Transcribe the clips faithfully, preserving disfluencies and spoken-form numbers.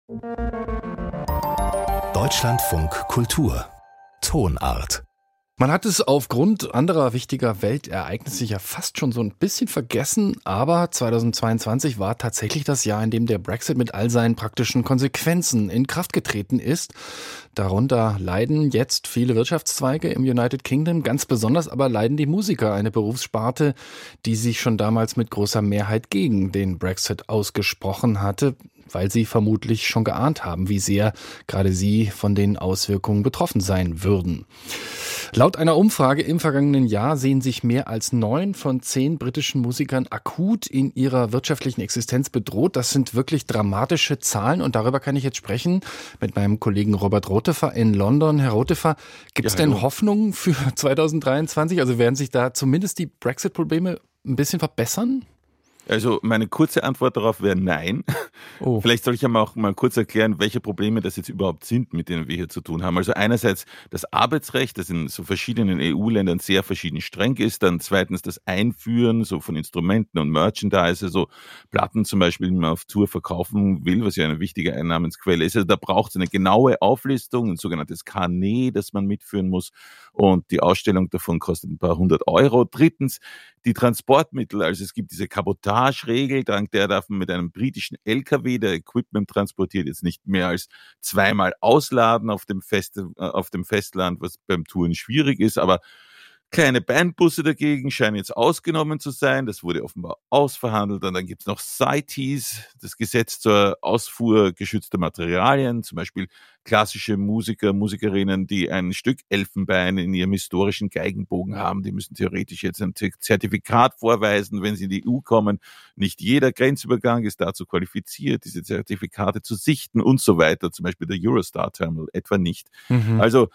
Deutschlandfunk Kultur Tonart. Man hat es aufgrund anderer wichtiger Weltereignisse ja fast schon so ein bisschen vergessen, aber zweitausendzweiundzwanzig war tatsächlich das Jahr, in dem der Brexit mit all seinen praktischen Konsequenzen in Kraft getreten ist. Darunter leiden jetzt viele Wirtschaftszweige im United Kingdom, ganz besonders aber leiden die Musiker, eine Berufssparte, die sich schon damals mit großer Mehrheit gegen den Brexit ausgesprochen hatte, weil sie vermutlich schon geahnt haben, wie sehr gerade sie von den Auswirkungen betroffen sein würden. Laut einer Umfrage im vergangenen Jahr sehen sich mehr als neun von zehn britischen Musikern akut in ihrer wirtschaftlichen Existenz bedroht. Das sind wirklich dramatische Zahlen und darüber kann ich jetzt sprechen mit meinem Kollegen Robert Rotefer in London. Herr Rotefer, gibt es ja, denn Hoffnung für zweitausenddreiundzwanzig? Also werden sich da zumindest die Brexit-Probleme ein bisschen verbessern? Also meine kurze Antwort darauf wäre nein. Oh. Vielleicht soll ich aber auch mal kurz erklären, welche Probleme das jetzt überhaupt sind, mit denen wir hier zu tun haben. Also einerseits das Arbeitsrecht, das in so verschiedenen E U-Ländern sehr verschieden streng ist. Dann zweitens das Einführen so von Instrumenten und Merchandise, also Platten zum Beispiel, die man auf Tour verkaufen will, was ja eine wichtige Einnahmensquelle ist. Also da braucht es eine genaue Auflistung, ein sogenanntes Carnet, das man mitführen muss. Und die Ausstellung davon kostet ein paar hundert Euro. Drittens die Transportmittel, also es gibt diese Kabotage-Regel, dank der darf man mit einem britischen L K W, der Equipment transportiert, jetzt nicht mehr als zweimal ausladen auf dem, Fest, äh, auf dem Festland, was beim Touren schwierig ist, aber kleine Bandbusse dagegen scheinen jetzt ausgenommen zu sein. Das wurde offenbar ausverhandelt. Und dann gibt es noch C I T E S, das Gesetz zur Ausfuhr geschützter Materialien, zum Beispiel klassische Musiker, Musikerinnen, die ein Stück Elfenbein in ihrem historischen Geigenbogen haben. Die müssen theoretisch jetzt ein Zertifikat vorweisen, wenn sie in die E U kommen. Nicht jeder Grenzübergang ist dazu qualifiziert, diese Zertifikate zu sichten und so weiter. Zum Beispiel der Eurostar Terminal etwa nicht. Mhm. Also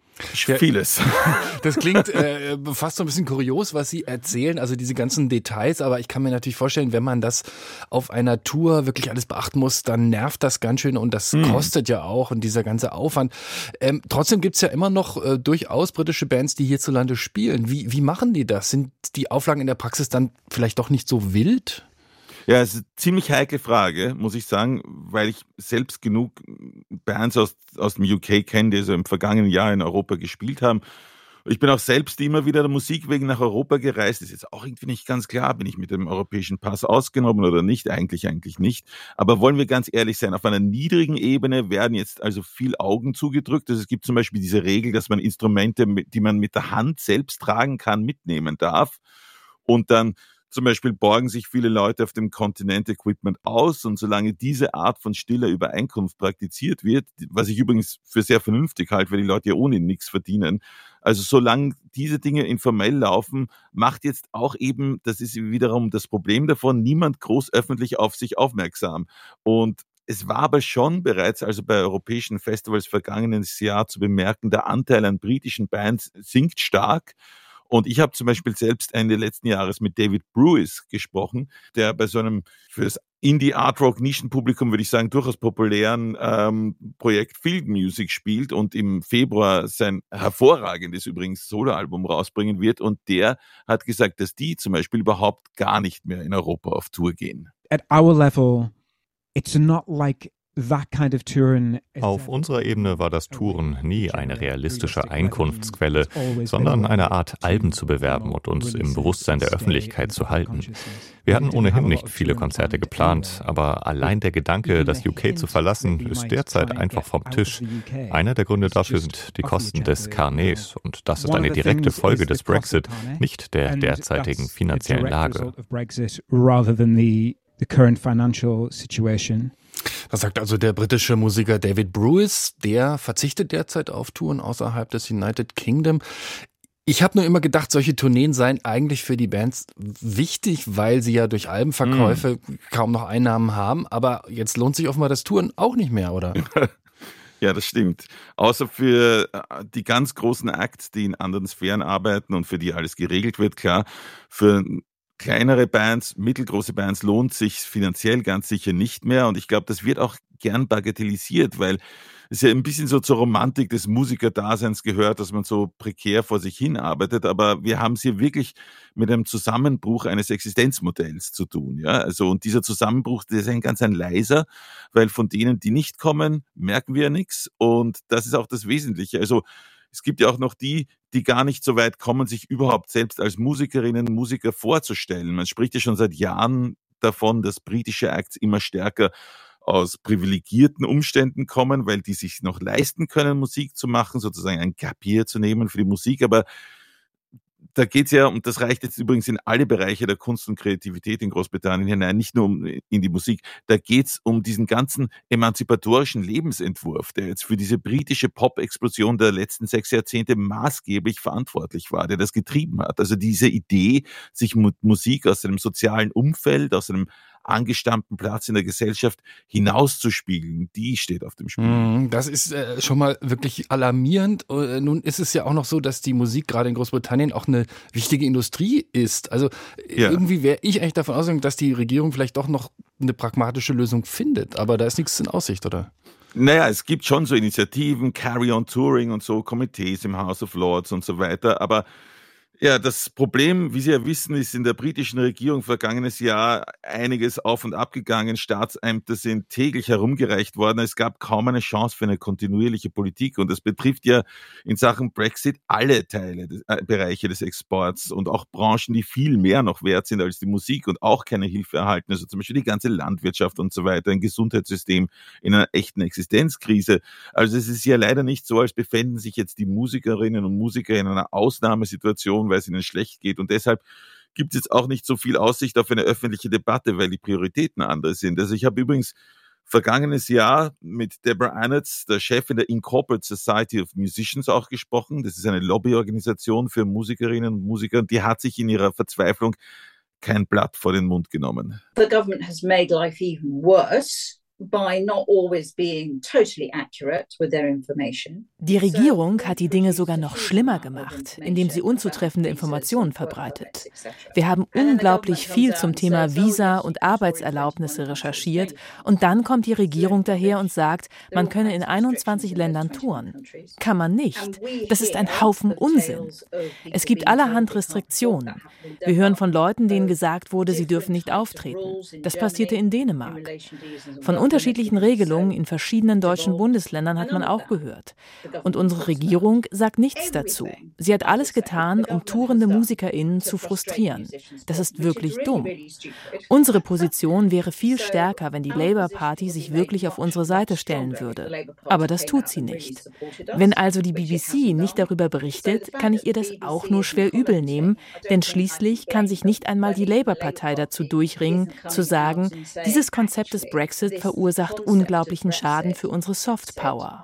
vieles. Das klingt äh, fast so ein bisschen kurios, was Sie erzählen, also diese ganzen Details, aber ich kann mir natürlich vorstellen, wenn man das auf einer Tour wirklich alles beachten muss, dann nervt das ganz schön und das hm. kostet ja auch und dieser ganze Aufwand. Ähm, trotzdem gibt's ja immer noch äh, durchaus britische Bands, die hierzulande spielen. Wie, wie machen die das? Sind die Auflagen in der Praxis dann vielleicht doch nicht so wild? Ja, es ist eine ziemlich heikle Frage, muss ich sagen, weil ich selbst genug Bands aus, aus dem U K kenne, die so im vergangenen Jahr in Europa gespielt haben. Ich bin auch selbst immer wieder der Musik wegen nach Europa gereist. Ist jetzt auch irgendwie nicht ganz klar, bin ich mit dem europäischen Pass ausgenommen oder nicht? Eigentlich, eigentlich nicht. Aber wollen wir ganz ehrlich sein, auf einer niedrigen Ebene werden jetzt also viel Augen zugedrückt. Also es gibt zum Beispiel diese Regel, dass man Instrumente, die man mit der Hand selbst tragen kann, mitnehmen darf. Und dann zum Beispiel borgen sich viele Leute auf dem Kontinent Equipment aus und solange diese Art von stiller Übereinkunft praktiziert wird, was ich übrigens für sehr vernünftig halte, weil die Leute ja ohnehin nichts verdienen, also solange diese Dinge informell laufen, macht jetzt auch eben, das ist wiederum das Problem davon, niemand groß öffentlich auf sich aufmerksam. Und es war aber schon bereits, also bei europäischen Festivals vergangenes Jahr zu bemerken, der Anteil an britischen Bands sinkt stark. Und ich habe zum Beispiel selbst Ende letzten Jahres mit David Brewis gesprochen, der bei so einem fürs Indie-Art-Rock-Nischenpublikum, würde ich sagen, durchaus populären ähm, Projekt Field Music spielt und im Februar sein hervorragendes übrigens Soloalbum rausbringen wird. Und der hat gesagt, dass die zum Beispiel überhaupt gar nicht mehr in Europa auf Tour gehen. At our level, it's not like Auf unserer Ebene war das Touren nie eine realistische Einkunftsquelle, sondern eine Art, Alben zu bewerben und uns im Bewusstsein der Öffentlichkeit zu halten. Wir hatten ohnehin nicht viele Konzerte geplant, aber allein der Gedanke, das U K zu verlassen, ist derzeit einfach vom Tisch. Einer der Gründe dafür sind die Kosten des Carnets und das ist eine direkte Folge des Brexit, nicht der derzeitigen finanziellen Lage. Das sagt also der britische Musiker David Brewis, der verzichtet derzeit auf Touren außerhalb des United Kingdom. Ich habe nur immer gedacht, solche Tourneen seien eigentlich für die Bands wichtig, weil sie ja durch Albenverkäufe mm. kaum noch Einnahmen haben. Aber jetzt lohnt sich offenbar das Touren auch nicht mehr, oder? Ja, das stimmt. Außer für die ganz großen Acts, die in anderen Sphären arbeiten und für die alles geregelt wird, klar. Für kleinere Bands, mittelgroße Bands lohnt sich finanziell ganz sicher nicht mehr. Und ich glaube, das wird auch gern bagatellisiert, weil es ja ein bisschen so zur Romantik des Musikerdaseins gehört, dass man so prekär vor sich hin arbeitet, aber wir haben es hier wirklich mit einem Zusammenbruch eines Existenzmodells zu tun. Ja? Also, und dieser Zusammenbruch, der ist ein ganz ein leiser, weil von denen, die nicht kommen, merken wir ja nichts und das ist auch das Wesentliche. Also es gibt ja auch noch die, die gar nicht so weit kommen, sich überhaupt selbst als Musikerinnen und Musiker vorzustellen. Man spricht ja schon seit Jahren davon, dass britische Acts immer stärker aus privilegierten Umständen kommen, weil die sich noch leisten können, Musik zu machen, sozusagen ein Gap Year zu nehmen für die Musik. Aber da geht es ja, und das reicht jetzt übrigens in alle Bereiche der Kunst und Kreativität in Großbritannien hinein, nicht nur um, in die Musik, da geht es um diesen ganzen emanzipatorischen Lebensentwurf, der jetzt für diese britische Pop-Explosion der letzten sechs Jahrzehnte maßgeblich verantwortlich war, der das getrieben hat. Also diese Idee, sich mit Musik aus einem sozialen Umfeld, aus einem angestammten Platz in der Gesellschaft hinauszuspiegeln, die steht auf dem Spiel. Das ist äh, schon mal wirklich alarmierend. Äh, nun ist es ja auch noch so, dass die Musik gerade in Großbritannien auch eine wichtige Industrie ist. Also ja. irgendwie wäre ich eigentlich davon ausgegangen, dass die Regierung vielleicht doch noch eine pragmatische Lösung findet. Aber da ist nichts in Aussicht, oder? Naja, es gibt schon so Initiativen, Carry-on Touring und so, Komitees im House of Lords und so weiter, aber ja, das Problem, wie Sie ja wissen, ist in der britischen Regierung vergangenes Jahr einiges auf und ab gegangen. Staatsämter sind täglich herumgereicht worden. Es gab kaum eine Chance für eine kontinuierliche Politik. Und das betrifft ja in Sachen Brexit alle Teile, des, äh, Bereiche des Exports und auch Branchen, die viel mehr noch wert sind als die Musik und auch keine Hilfe erhalten. Also zum Beispiel die ganze Landwirtschaft und so weiter, ein Gesundheitssystem in einer echten Existenzkrise. Also es ist ja leider nicht so, als befänden sich jetzt die Musikerinnen und Musiker in einer Ausnahmesituation, weil es ihnen schlecht geht. Und deshalb gibt es jetzt auch nicht so viel Aussicht auf eine öffentliche Debatte, weil die Prioritäten andere sind. Also ich habe übrigens vergangenes Jahr mit Deborah Annetz, der Chefin der Incorporated Society of Musicians, auch gesprochen. Das ist eine Lobbyorganisation für Musikerinnen und Musiker. Und die hat sich in ihrer Verzweiflung kein Blatt vor den Mund genommen. The government has made life even worse by not always being totally accurate with their information. Die Regierung hat die Dinge sogar noch schlimmer gemacht, indem sie unzutreffende Informationen verbreitet. Wir haben unglaublich viel zum Thema Visa und Arbeitserlaubnisse recherchiert und dann kommt die Regierung daher und sagt, man könne in einundzwanzig Ländern touren. Kann man nicht. Das ist ein Haufen Unsinn. Es gibt allerhand Restriktionen. Wir hören von Leuten, denen gesagt wurde, sie dürfen nicht auftreten. Das passierte in Dänemark. Von unterschiedlichen Regelungen in verschiedenen deutschen Bundesländern hat man auch gehört. Und unsere Regierung sagt nichts dazu. Sie hat alles getan, um tourende MusikerInnen zu frustrieren. Das ist wirklich dumm. Unsere Position wäre viel stärker, wenn die Labour Party sich wirklich auf unsere Seite stellen würde. Aber das tut sie nicht. Wenn also die B B C nicht darüber berichtet, kann ich ihr das auch nur schwer übel nehmen, denn schließlich kann sich nicht einmal die Labour-Partei dazu durchringen, zu sagen, dieses Konzept des Brexit verursacht verursacht unglaublichen Schaden für unsere Soft Power.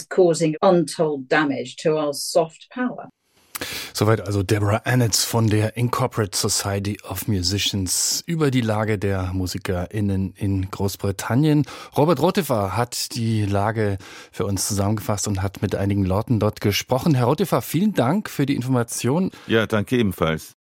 Soweit also Deborah Annetz von der Incorporated Society of Musicians über die Lage der MusikerInnen in Großbritannien. Robert Rotefer hat die Lage für uns zusammengefasst und hat mit einigen Leuten dort gesprochen. Herr Rotefer, vielen Dank für die Information. Ja, danke ebenfalls.